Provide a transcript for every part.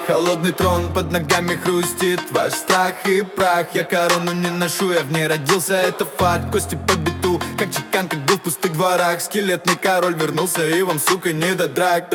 Холодный трон под ногами хрустит, ваш страх и прах. Я корону не ношу, я в ней родился, это факт. Кости под биту, как чеканка был в пустых дворах. Скелетный король вернулся, и вам, сука, не до драк.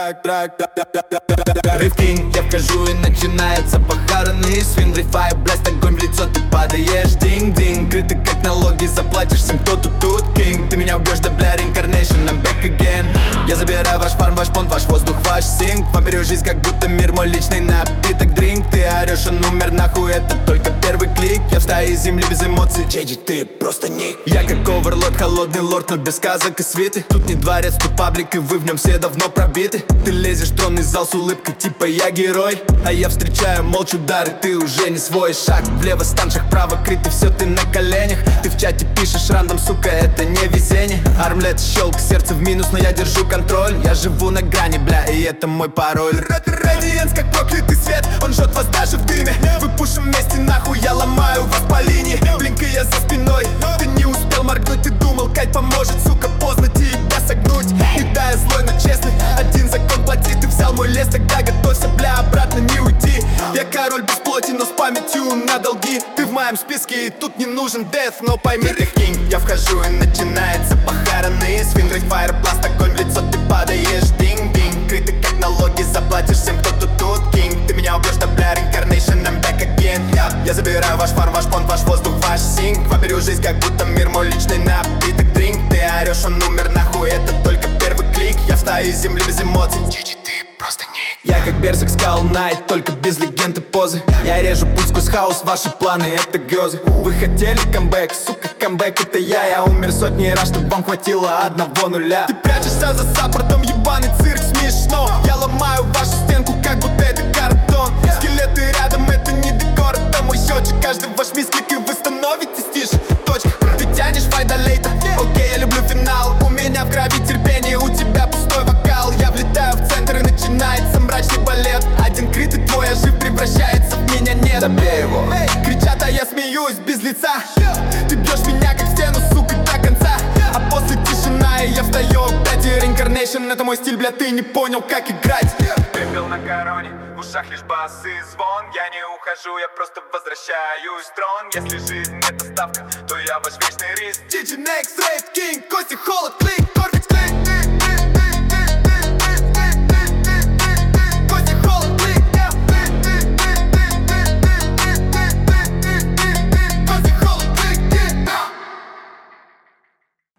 Рывкинг, я вхожу и начинается похоронный свин. Дрейфаю, блядь, огонь в лицо, ты падаешь, динг-динг. Крыты как налоги, заплатишь всем, кто тут кинг. Ты меня убьешь, да бля, reincarnation, I'm back again. Я забираю ваш фарм, ваш понт, ваш воздух, ваш синк. Вампирю жизнь, как будто мир мой личный напиток, дринк. Ты орешь, он умер, нахуй, это только первый клик. Я встаю из земли без эмоций, Джейджи, ты просто ник. Я как оверлорд, холодный лорд, но без сказок и свиты. Тут не дворец, тут паблик, и вы в нем все давно пробиты. Ты лезешь в тронный зал с улыбкой, типа я герой. А я встречаю молча удары, ты уже не свой. Шаг влево, стан, шаг вправо, крит, и все, ты на коленях. Ты в чате пишешь рандом, сука, это не везение. Армлет, щелк, сердце в минус, но я держу контроль. Я живу на грани, бля, и это мой пароль. Радиенс, как проклятый свет, он жжет вас даже в дыме. Вы пушим вместе, нахуй, я ломаю вас по линии. Блинка я за спиной, ты не успел моргнуть. Ты думал, кайт поможет, сука, поздно тебя согнуть. И да, я злой, но честный, один закон плати. Ты взял мой лес, тогда готовься, бля, обратно не уйти. Я король без плоти, но с памятью на долги. Ты в моем списке, и тут не нужен деф, но пойми ты кинг. Я вхожу и начинается похоронный свин. Дрейфайр, бласт, огонь в лицо, ты падаешь, динг-динг. Крыты как налоги, заплатишь всем, кто тут кинг. Ты меня убьешь, да бля, reincarnation, I'm back again. Я забираю ваш фарм, ваш понт, ваш воздух, ваш синк. Вампирю жизнь, как будто мир мой личный напиток, дринк. Ты орешь, он умер, нахуй, это только первый клик. Я встаю из земли без эмоций, Джейджи, ты просто ник. Я как берсерк Скал Найт, только без легенды позы. Я режу путь сквозь хаос, ваши планы это грезы. Вы хотели камбэк, сука, камбэк это я умер сотни раз, чтобы вам хватило одного нуля. Ты прячешься за саппортом, ебаный цирк, смешно. Я ломаю вашу стенку, как будто это картон. Скелеты рядом, это не декор, это мой счетчик. Каждый ваш мисклик, и вы становитесь тише. Точка, ты тянешь файда лейта. Окей, я люблю финал, у меня в крови терпение, у тебя пустой вокал. Я влетаю в центр и начинается мрачный балет. Один крит и твой ожив превращается в меня, нет. Добей его. Кричат, а я смеюсь без лица. Ты бьешь меня как стену, сука, до конца. А после тишина, и я встаю опять. И reincarnation, это мой стиль, бля, ты не понял, как играть. Пепел на короне, в ушах лишь бас и звон. Я не ухожу, я просто возвращаюсь в трон. Если жизнь это ставка, то я ваш вечный риск. DJ Next Rave King, Кости, холод, клик.